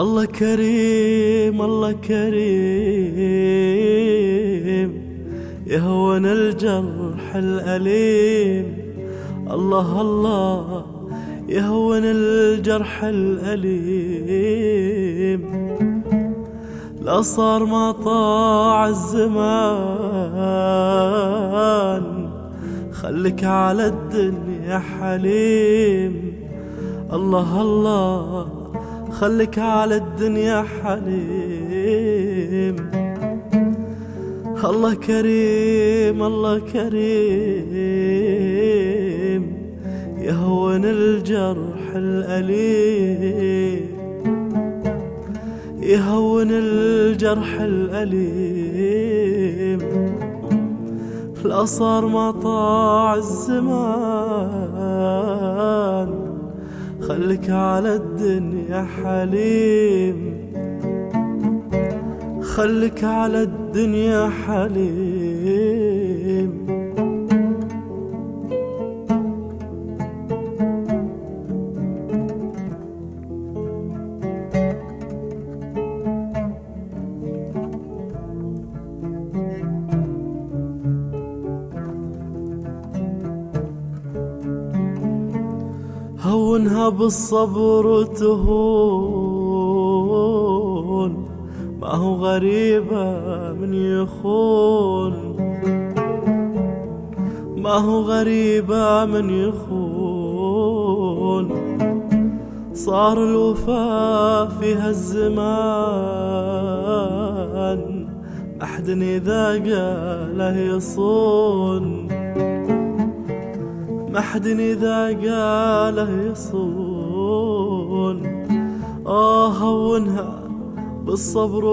الله كريم الله كريم يهون الجرح الأليم. الله الله يهون الجرح الأليم. لا صار ما طاع الزمان خليك على الدنيا حليم. الله الله خليك على الدنيا حليم. الله كريم الله كريم يهون الجرح الأليم. يهون الجرح الأليم. لا صار ما طاع الزمان خليك على الدنيا حليم. خليك على الدنيا حليم. هونها بالصبر وتهون، ما هو غريبة من يخون. ما هو غريبة من يخون. صار الوفا في هالزمان أحد إذا قاله يصون. محد إذا قاله يصون. هونها بالصبر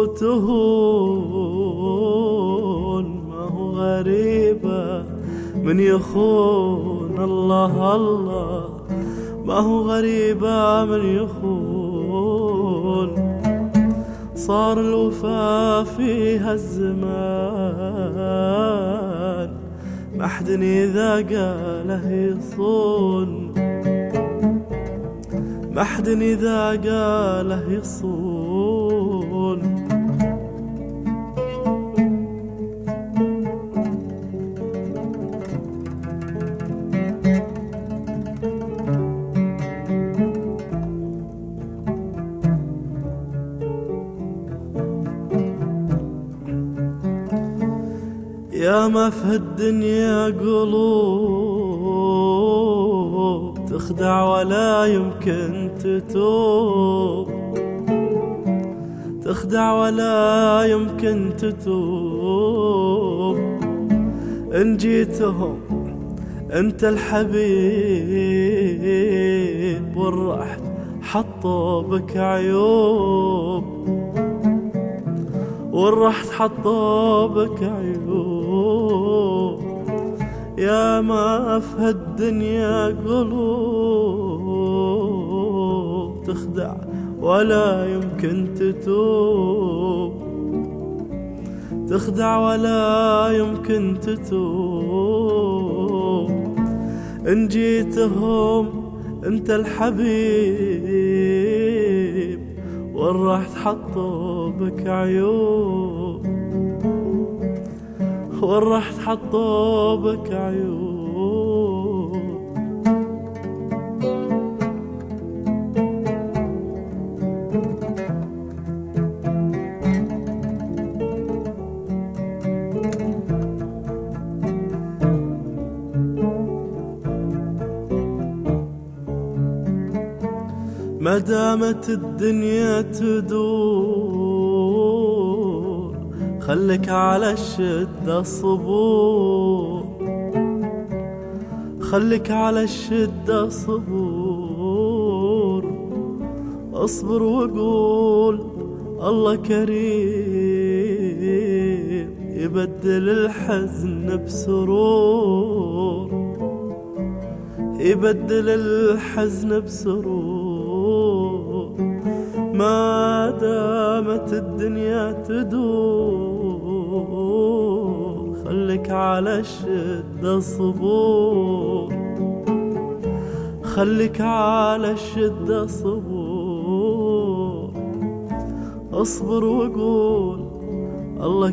وتهون، ما هو غريبة من يخون. الله الله ما هو غريبة من يخون. صار الوفا في هالزمان محد إذا قاله يصون. محد إذا قاله يصون. يا ما في الدنيا قلوب تخدع ولا يمكن تتوب. تخدع ولا يمكن تتوب. إن جيتهم أنت الحبيب والرحت حطوا بك عيوب. والرحت حطوا بك عيوب. يا ما في هالدنيا قلوب تخدع ولا يمكن تتوب. تخدع ولا يمكن تتوب. إن جيتهم أنت الحبيب والرحت حطوا بك عيوب. والرحت حطوا بك عيوب. ما دامت الدنيا تدور خليك على الشدة صبور. خليك على الشدة صبور. اصبر وقول الله كريم يبدل الحزن بسرور. يبدل الحزن بسرور. ما دامت الدنيا تدور خليك على الشدة صبور. خليك على الشدة صبور. اصبر وقول الله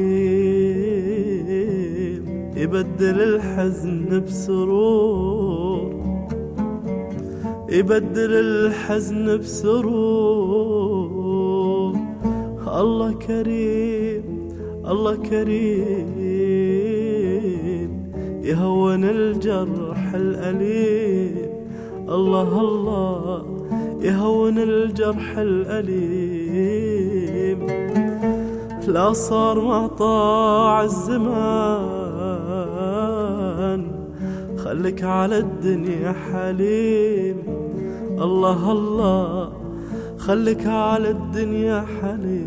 كريم، يبدل الحزن بسرور، يبدل الحزن بسرور. الله كريم الله كريم، يهون الجرح الأليم. الله الله يهون الجرح الأليم. لا صار ما طاع الزمان، خلك على الدنيا حليم. الله الله خلك على الدنيا حليم.